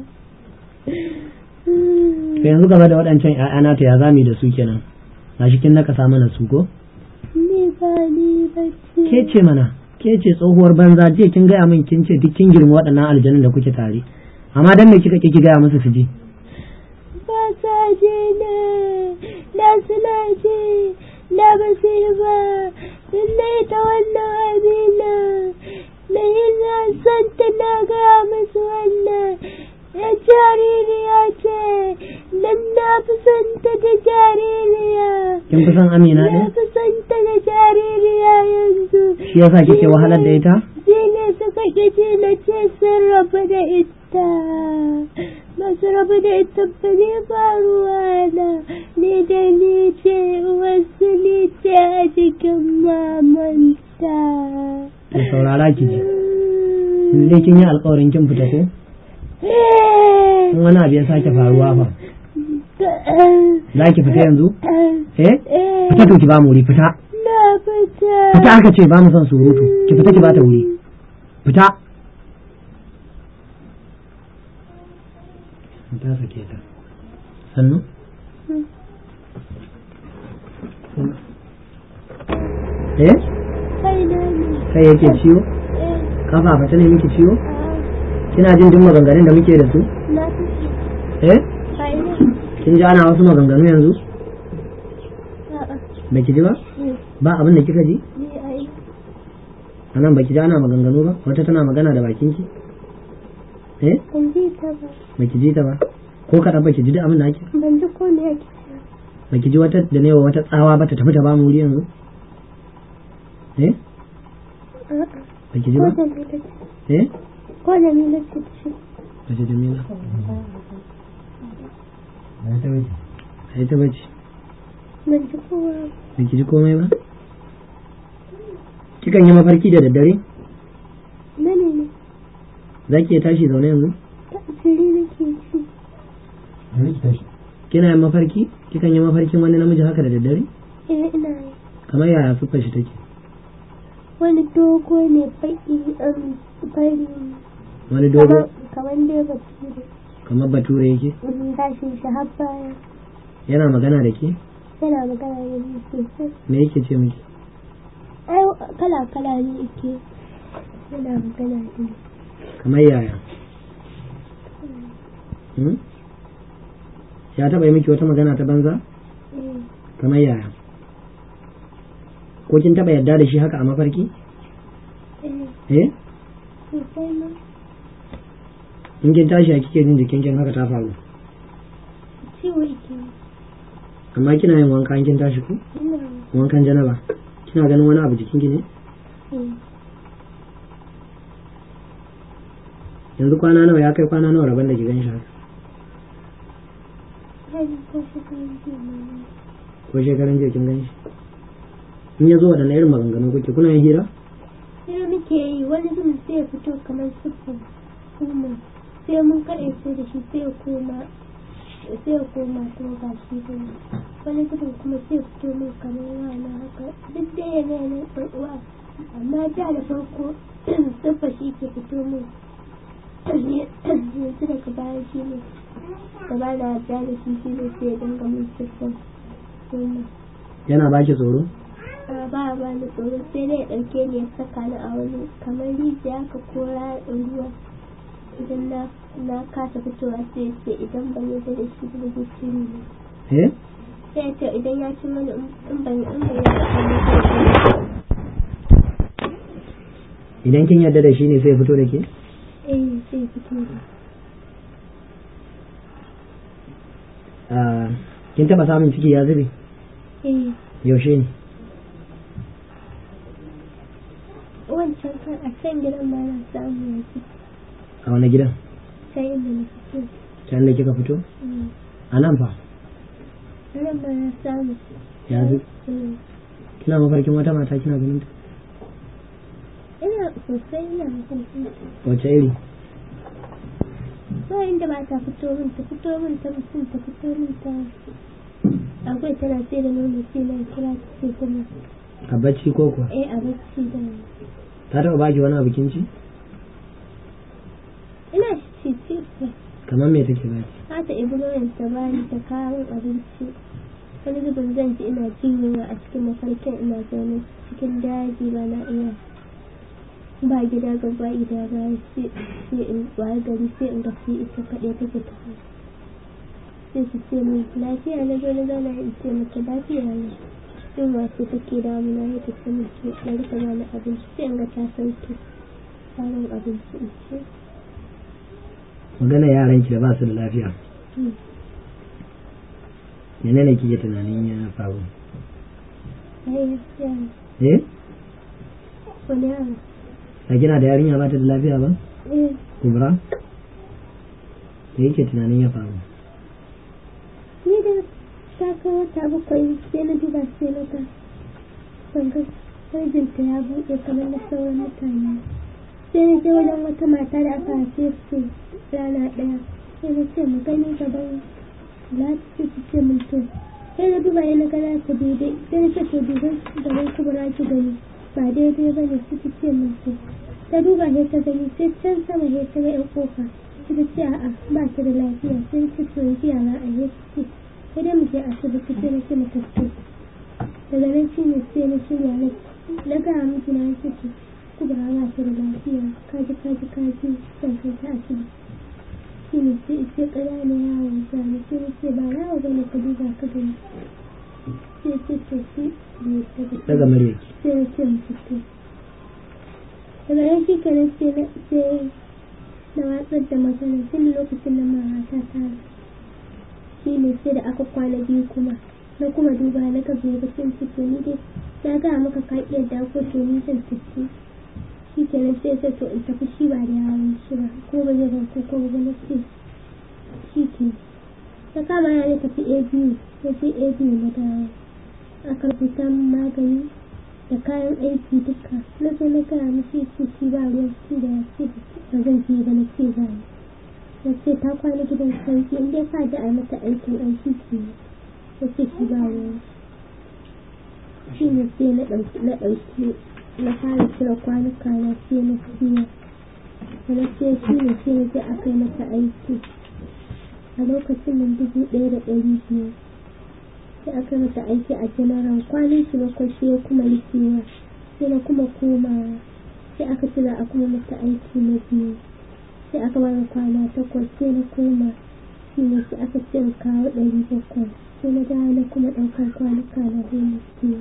Yanzu gaba da waɗancan ‘ya'yana ta ya zami da su kenan, na shi kin naka samu na su ko? Ni ba ce. Ke ce mana, ke ce tsohuwar banza, je kin gaya min kin ce duk kin girma waɗannan aljanun da kuke tare, amma dan me kika ki gaya musu su ji? Ba sa je ne, da suna je, da ba su yi ba, sun ta wannan amina, na yi na son ta na gaya musu wannan. Ya jaririya ce, nan na fi son ta da jaririya. Kin fi son Amina ɗin? Na fi son ta da jaririya yanzu. Shi yasa kike wahalar da ita? Shi ne suka ƙiji na ce sun rabu da ita. masu rabu da ita ba ne ba ruwa na ni da ni ce wasu ni ce a cikin mamanta. Da saurara ki ji zai kin yi alkawarin kin fita ko? in wani abu ya sake faruwa fa za ki fita yanzu? Fita to ki ba mu wuri fita. Na fita. Fita aka ce ba mu son surutu ki fita ki ba ta wuri fita. Ta sake ta sannu? Kai yake ciwo? Kafa fata ne miki ciwo? Kina jin duk maganganun da muke da su? Kin ji ana wasu maganganu yanzu? Baki ji ba? Ba abin da kika ji? Anan baki ji ana maganganu ba? Wata tana magana da bakinki? Baki ji ta ba? Ko kaɗan baki ji duk abin da ake? Ban ji ko ne ake. Baki ji wata da newa wata tsawa ba ta tafi ta ba mu wuri yanzu? Baki ji ba? Ko da Jamila ce ta ce. Wace Jamila? Ai ta bace. Ban ji kowa. Baki ji komai ba? Kikan yi mafarki da daddare? Ne. Za ki iya tashi zaune yanzu? Asiri nake ci. Kina yin mafarki? Kikan yi mafarkin wani namiji haka da daddare? Ina yi. Kamar yaya siffar shi take? Wani dogo ne baki fari. Wani dogo? Kamar dai bature. Kamar bature yake? Gashin shi har baya. Yana magana da ke? Yana magana da ni sosai. Me yake ce miki? Ai kala ne yake. Yana magana da ni. Kamar yaya? Ya taɓa yi miki wata magana ta banza? Kamar yaya? Ko kin taɓa yarda da shi haka a mafarki? Sosai ma. In kin tashi a kike jin jikin kin haka ta faru? Ciwo yake. Amma kina yin wanka in kin tashi ko? Wankan janaba. Kina ganin wani abu jikin ki ne? Yanzu kwana nawa ya kai kwana nawa rabon da ki gan shi haka? Ko shekaran jiya kin gan shi? In ya zo waɗanne irin maganganu kuke kuna yin hira? Hira muke yi wani zumin sai ya fito kamar siffar kuma sai mun kaɗe sai da shi sai ya koma kuma ba shi ba wani zumin kuma sai ya fito min kamar wani haka duk da yanayin ɗan uwa amma da farko siffar shi ke fito min yanzu daga baya shi ne gaba da da shi ne sai ya dinga min siffar kuma. Yana baki tsoro? Ba ni tsoro sai dai ya ɗauke ni ya saka ni a wani kamar rijiya ka kora ruwa idan na kasa fitowa sai ce idan ban yarda da shi da zai ci ne. Sai ce idan ya ci mana in ban idan kin yarda da shi ne sai fito da ke? Sai fito da. Kin taɓa samun ciki ya zube? Yaushe ne? Wancan kan a can gidan ma na samu yanzu. A wani gidan? Can inda na fito. Can da kika fito? A nan fa? A nan ma na samu. Ya zube? Kina mafarkin wata mata kina ganin ta? Ina sosai ina mafarkin. Wace iri? Ba inda ba ta fito min ta mutum ta fito min ta akwai tana sai da nono sai na kira ta sai kuma. A bacci ko kuwa? A bacci da. Ta taɓa baki wani abu kin ci? Ina ci. Kamar me take baki? Ta ibi nonon ta bani ta kawo abinci. Wani zubin zan ji ina jin a cikin mafarkin ina zaune cikin daji ba na iya. Ba gida gaba gida ba sai in waye gari sai in gafi ita kaɗai take ta sai su ce min lafiya na zo na zauna in ce mata lafiya ne in wasu take damuna ya tafi mutu na rika bani abinci sai in ga ta sauke sabon abinci in ce. Magana yaran ki da ba su da lafiya. Menene kike tunanin ya faru? Wani yaro. A kina da yarinya ba ta da lafiya ba? Kubra? da yake tunanin ya faru? Ni da ta kai wata 7 sai na duba sai na ga banga farjinta ya buɗe kamar na sauran mutane. Sai na je wajen wata mata da aka haife su rana ɗaya. Sai na ce mu gani gaban Lati ce mun to. Sai na duba yana gana ta daidai. Sai na ce to duban gaban Kubura ki gani ba daidai ba ne su ce mun to. Ta duba sai ta gani sai can sama sai ta ga ƴan kofa. Sai ta ce a'a ba ta da lafiya sai ta ce yanzu yara a yi ce. Sai dai mu je asibiti sai na ce mu tafi. Daga nan shi ne sai na shirya na ga miki na ce Kubura ba ta da lafiya kaji sai kai ta asibiti. Shi ne sai ƙananan yawon zane sai ne ce ba yawo ba ne ka duba ka gani sai ce shi ne daga murya sai na ce mutu to daga nan shi kenan sai na watsar da magana tun lokacin da mata ta shi ne sai da aka kwana 2 kuma na kuma duba na ga bai ga cin ciki ni dai na ga maka ka iya dako to ni zan tafi shi kenan sai ta to in tafi shi ba da yawon shi ba ko ba zai ban ko ba na ce shi ke ta kama ya ne tafi ABU na dawo aka rubuta magani da kayan aiki duka na zo na gaya mishi shi ba ruwan shi da ya ce ba zan je ba na ce ba na ce ta kwana gidan sauki in dai ka ji a mata aikin aiki ke na ce shi ba ruwan shi ne sai na ɗauki na fara cire kwanuka na sai na siya na ce shi ne sai na je a kai mata aiki a lokacin nan 1,200 sai aka mata aiki a general kwanan shi 7 sai ya kuma rikewa sai na kuma komawa sai aka ce za a kuma mata aiki na 2 sai aka bani kwana 8 sai na koma shi ne sai aka ce kawo 700 sai na dawo na kuma ɗaukar kwanuka na goma sai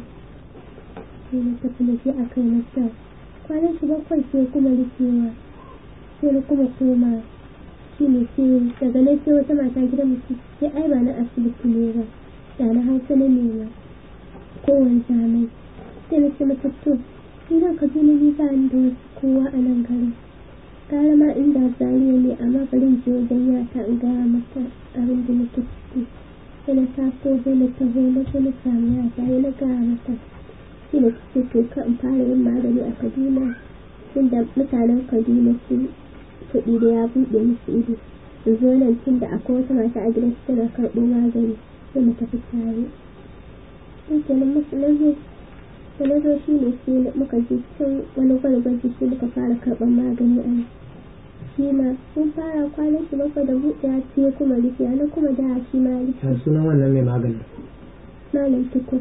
na tafi da shi a kai masa kwanan shi 7 sai kuma rikewa sai na kuma koma shi ne sai daga nan sai wata mata gidan mutum sai ai ba na asibiti ne ba da na hausa na nema kowane zamai sai na ce mata to idan ka jini ni ba ni da wasu kowa a nan garin gara ma inda zariya ne amma garin je wajen yata in gaya mata abin da nake ciki sai na taso bai na taho na zo na samu yata na gaya mata shi ne ce to ka in fara yin magani a Kaduna inda mutanen Kaduna su kuɗi da ya buɗe musu ido in zo nan tun da akwai wata mata a gidan su tana karɓo magani sai mu tafi tare sai kenan musu na zo shi ne sai muka je cikin wani gwaji shi muka fara karɓar magani a nan shi ma sun fara kwanan shi 7 da buɗewa sai kuma rufe na kuma da shi ma rufe sunan wannan mai magani malam tukur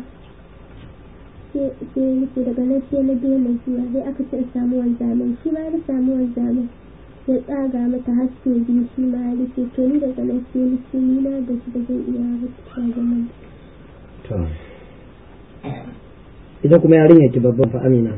sai rufe daga nan sai na daina zuwa sai aka ce in samu wanzamin shi ma na samu wanzamin ya tsaga mata haske 2 shi ma ya rufe to ni daga nan sai nufi ni na da shi da zai iya rufe zaman to ita kuma yarinya ki babban fa Amina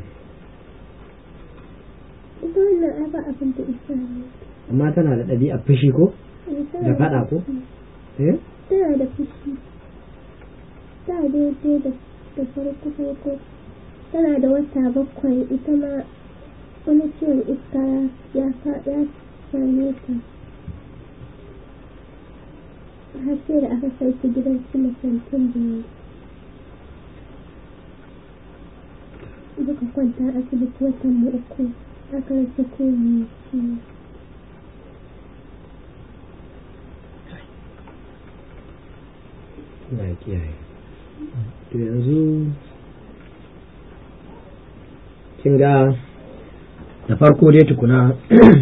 ita wannan ai ba abin da isa ne amma tana da ɗabi'a fushi ko da faɗa ko tana da fushi ta daidai da farko tana da wata 7 ita ma wani ciwon iska ya same ta har sai da aka kai ta gidan su masantin da suka kwanta asibiti watan mu 3 aka rasa komi ciwo na kiyaye to yanzu kin ga da farko dai tukuna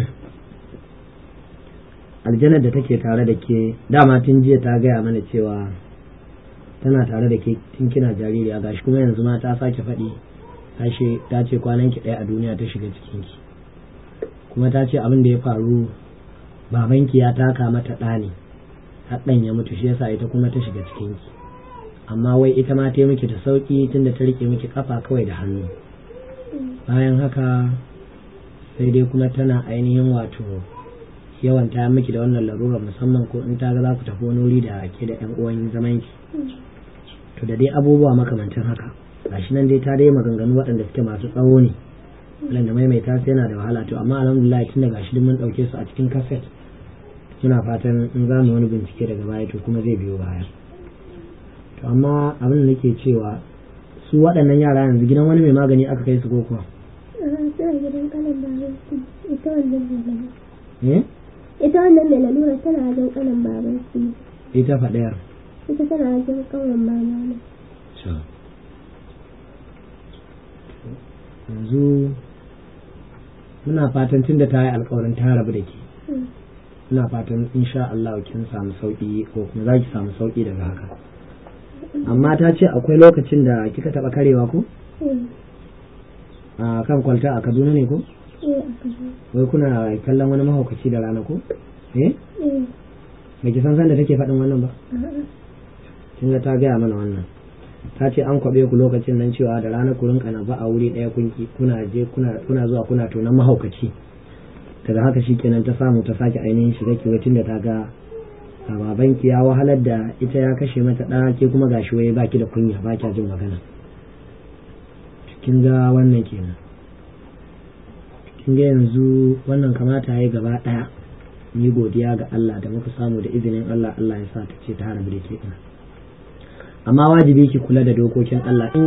aljanar da take tare da ke dama tun jiya ta gaya mana cewa tana tare da ke tun kina jaririya gashi kuma yanzu ma ta sake faɗi ta ce kwananki 1 a duniya ta shiga cikinki kuma ta ce abin da ya faru babanki ya taka mata ɗa ne haɗin ya mutu shi yasa ita kuma ta shiga cikinki amma wai ita ma ta yi miki da sauƙi tunda ta rike miki kafa kawai da hannu bayan haka sai dai kuma tana ainihin wato yawan ta miki da wannan larura musamman ko in ta ga za ku tafi wani wuri da ke da 'yan uwan zamanki to da dai abubuwa makamantan haka gashi nan dai ta dai maganganu waɗanda suke masu tsawo ne waɗanda maimaita su yana da wahala to amma alhamdulillah tun da gashi duk mun ɗauke su a cikin kaset muna fatan in za mu wani bincike daga baya to kuma zai biyo baya. To amma abin da nake cewa su waɗannan yara yanzu gidan wani mai magani aka kai su ko kuwa? Suna gidan kanan baban su, ita wannan eh ita wannan mai lalura tana wajen kanan baban su. Ita faɗayar? Ita tana wajen kauyen mama ne. Yanzu muna fatan tunda ta yi alkawarin ta rabu da ke, ina fatan insha Allah kin samu sauki ko kuma za ki samu sauki daga haka. Amma ta ce akwai lokacin da kika taɓa karewa ko? A kan kwalta a Kaduna ne ko? Wai kuna kallon wani mahaukaci da rana ko? Ba ki san da take faɗin wannan ba? Kin ga ta gaya mana wannan. Ta ce an kwaɓe ku lokacin nan cewa da rana ku rinka na ba a wuri ɗaya kuna zuwa kuna tonon mahaukaci. Daga haka shi kenan ta samu ta sake ainihin shiga kiwacin da ta ga a babanki ya wahalar da ita ya kashe mata ɗa ke kuma gashi waye baki da kunya ba kya jin magana. Kin ga wannan kenan. Kin ga yanzu wannan kamata yayi gaba ɗaya ni godiya ga Allah da muka samu da izinin Allah ya sa ta ce ta rabu da ke ɗin. Amma wajibi ki kula da dokokin Allah in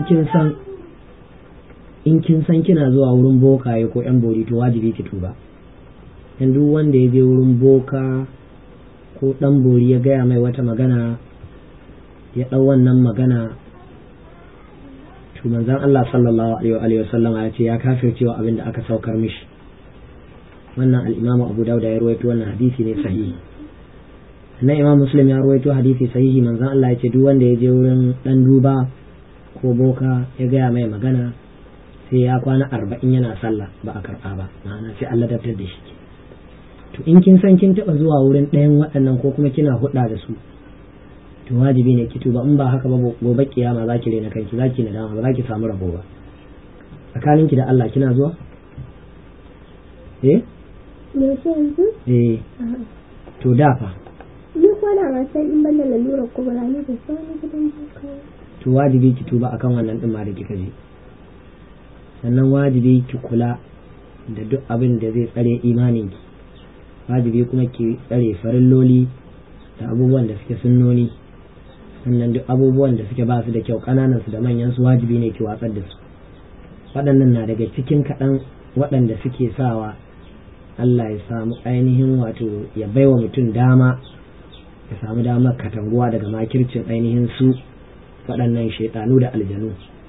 kin san kina zuwa wurin bokaye ko yan bori to wajibi ki tuba. Dan duk wanda ya je wurin boka ko dan bori ya gaya mai wata magana ya ɗau wannan magana to manzon Allah sallallahu alaihi wa sallam ya ce ya kafircewa abin da aka saukar mishi. Wannan al-Imam Abu Dawud ya rawaito wannan hadisi ne sahihi. Na Imam Muslim ya rawaito hadisi sahihi manzon Allah ya ce duk wanda ya je wurin dan duba ko boka ya gaya mai magana sai ya kwana 40 yana sallah ba a karɓa ba, ma'ana sai Allah daftar da shi. To in kin san kin taɓa zuwa wurin ɗayan waɗannan ko kuma kina hudda da su to wajibi ne ki tuba, in ba haka ba gobe kiyama za ki rena kanki, za ki nadama, ba za ki samu rabo ba. Tsakaninki da Allah kina zuwa? To da fa ni kwana ma sai in banda lalura ko ba ni da sauran gidan boka. To wajibi ki tuba akan wannan din ma da kika je. Sannan wajibi ki kula da duk abin da zai tsare imaninki. Wajibi kuma ki tsare farilloli da abubuwan da suke sunnoni. Sannan duk abubuwan da suke ba su da kyau kananan su da manyan su wajibi ne ki watsar da su. Waɗannan na daga cikin kaɗan waɗanda suke sawa Allah ya samu ainihin wato ya baiwa mutum dama ya samu damar katanguwa daga makircin ainihin su waɗannan shaitanu da aljanu.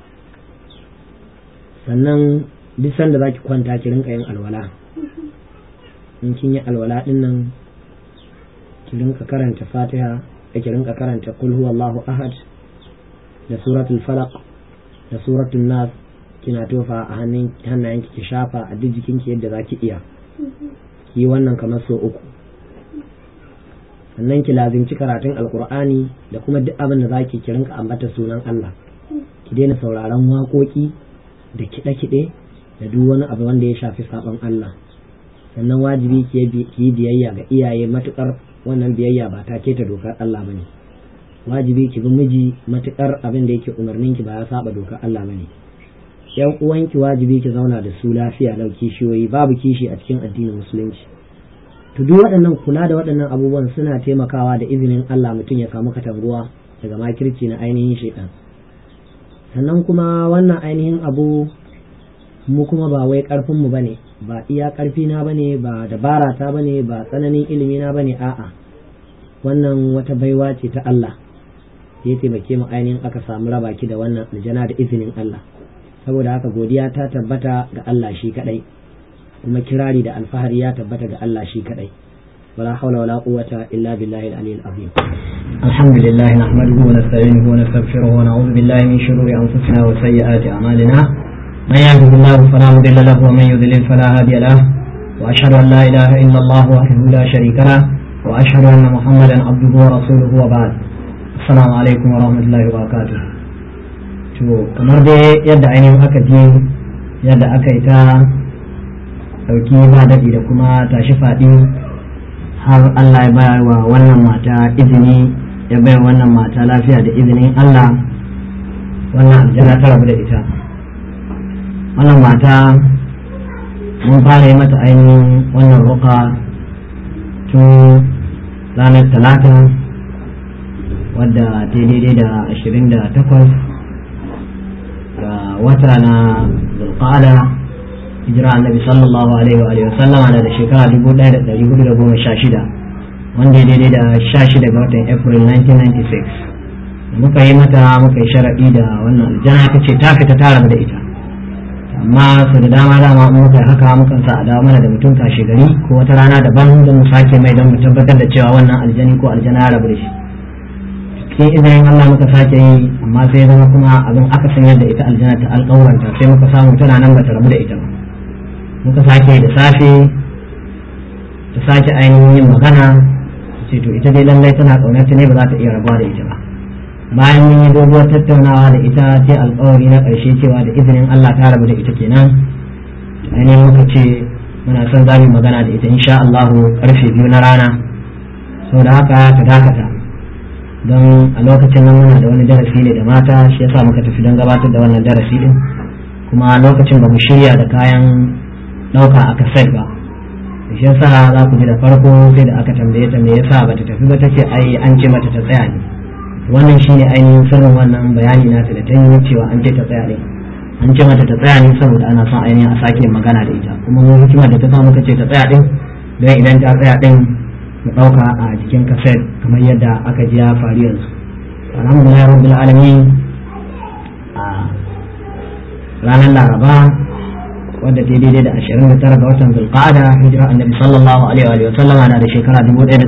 Sannan duk sanda za ki kwanta ki rinka yin alwala. In kin yi alwala din nan ki rinka karanta Fatiha da ki rinka karanta Qul huwallahu ahad da suratul Falaq da suratul Nas, kina tofa a hannayenki ki shafa a duk jikinki yadda za ki iya. Ki yi wannan kamar so 3. Sannan ki lazimci karatun Alƙur'ani da kuma duk abin da zaki ki rinka ambata sunan Allah. Ki daina sauraron waƙoƙi da kiɗe-kiɗe da duk wani abu wanda ya shafi saɓon Allah. Sannan wajibi ki yi biyayya ga iyaye matuƙar wannan biyayya ba ta keta dokar Allah bane. Wajibi ki bi miji matuƙar abin da yake umarnin ki ba ya saba dokar Allah bane. Yan uwanki wajibi ki zauna da su lafiya lau, kishiyoyi babu kishi a cikin addinin musulunci. To duk waɗannan kula da waɗannan abubuwan suna taimakawa da izinin Allah mutum ya samu katanguwa daga makirci na ainihin shaitan. Sannan kuma wannan ainihin abu mu kuma ba wai ƙarfin mu bane, ba iya ƙarfi na bane, ba dabara ta bane, ba tsananin ilimi na bane, a'a wannan wata baiwa ce ta Allah ya taimake mu ainihin aka samu raba ki da wannan aljana da izinin Allah. Saboda haka godiya ta tabbata ga Allah shi kadai, kuma kirari da alfahari ya tabbata ga Allah shi kadai. wala hawla wala quwwata illa billahi al-aliyyil azim. Alhamdulillah nahmaduhu wa nasta'inuhu wa nastaghfiruhu wa na'udhu billahi min shururi anfusina wa sayyiati a'malina. Man yahdihillahu fala mudilla lahu wa man yudlil fala hadiya lahu. Wa ashhadu an la ilaha illa Allah wahdahu la sharika lahu wa ashhadu anna Muhammadan abduhu wa rasuluhu wa ba'd. Assalamu alaikum wa rahmatullahi wa barakatuh. To kamar dai yadda ainihin aka ji yadda aka yi ta dauki ba daɗi da kuma tashi faɗi har Allah ya bayar wa wannan mata izini, ya bayar wannan mata lafiya da izinin Allah, wannan aljana ta rabu da ita. Wannan mata mun fara yi mata ainihin wannan ruka tun ranar talata wadda ta daidai da 28 ga wata na zulqa'ada hijira annabi sallallahu alaihi wa sallama da shekara 1416 wanda ya daidai da 16 ga watan April 1996. muka yi sharaɗi da wannan aljanna ta ce ta fita ta rabu da ita, amma su da dama in muka yi haka mukan sa a dawo mana da mutum kashe gari ko wata rana daban don mu sake mai don mu tabbatar da cewa wannan aljani ko aljana ya rabu da shi. Cikin izinin Allah muka sake yi, amma sai zama kuma abin aka san yadda ita aljana ta alƙawaranta, sai muka samu tana nan bata rabu da ita ba. Muka sake da safe ta sake ainihin yin magana, ce to ita dai lallai tana ƙaunarta ne ba za ta iya rabuwa da ita ba. Bayan mun yi doguwar tattaunawa da ita ce alƙawari na ƙarshe cewa da izinin Allah ta rabu da ita kenan. Ainihin muka ce muna son za mu magana da ita insha Allah karfe 2 na rana, saboda haka ta dakata don a lokacin nan muna da wani darasi ne da mata, shi yasa muka tafi don gabatar da wannan darasi din, kuma lokacin ba mu shirya da kayan ɗauka a kaset ba, shi yasa za ku ji da farko sai da aka tambaye ta me yasa bata tafi ba, tace ai an ce mata ta tsaya ne. Wannan shine ainihin sirrin wannan bayani nata da ta yi cewa an ce ta tsaya ne, an ce mata ta tsaya ne saboda ana son ainihin a sake magana da ita, kuma mun hikimar da ta sa muka ce ta tsaya din don idan ta tsaya din mu ɗauka a jikin kaset kamar yadda aka ji ya faru yanzu. Alhamdulillah rabbil alamin, a ranar Laraba wadda ta daidai da 29 ga watan Zulqa'ada hijira annabi sallallahu alaihi wa sallama na da shekara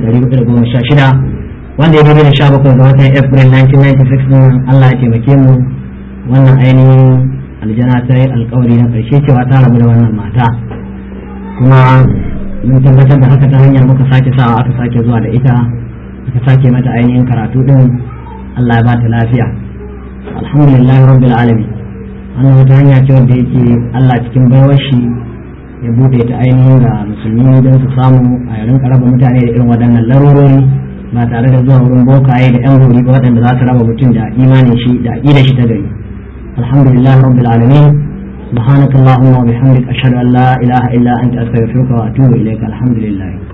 1416, wanda ya daidai da 17 ga watan April 1996 din Allah ya taimake mu wannan ainihin aljana ta yi alkawari na ƙarshe cewa ta rabu da wannan mata, kuma mun tabbatar da haka ta hanyar muka sake sawa aka sake zuwa da ita aka sake mata ainihin karatu din. Allah ya ba ta lafiya, alhamdulillah rabbil alamin. wannan wata hanya ce wanda yake Allah cikin baiwar shi ya bude ta ainihin ga musulmi don su samu a rinka raba mutane da irin waɗannan larurori ba tare da zuwa wurin bokaye da yan gori ba waɗanda za su raba mutum da imanin shi da aqidar shi ta gari. alhamdulillah rabbil alamin, subhanakallahumma wa bihamdika ashhadu an la ilaha illa anta astaghfiruka wa atubu ilayka. alhamdulillah.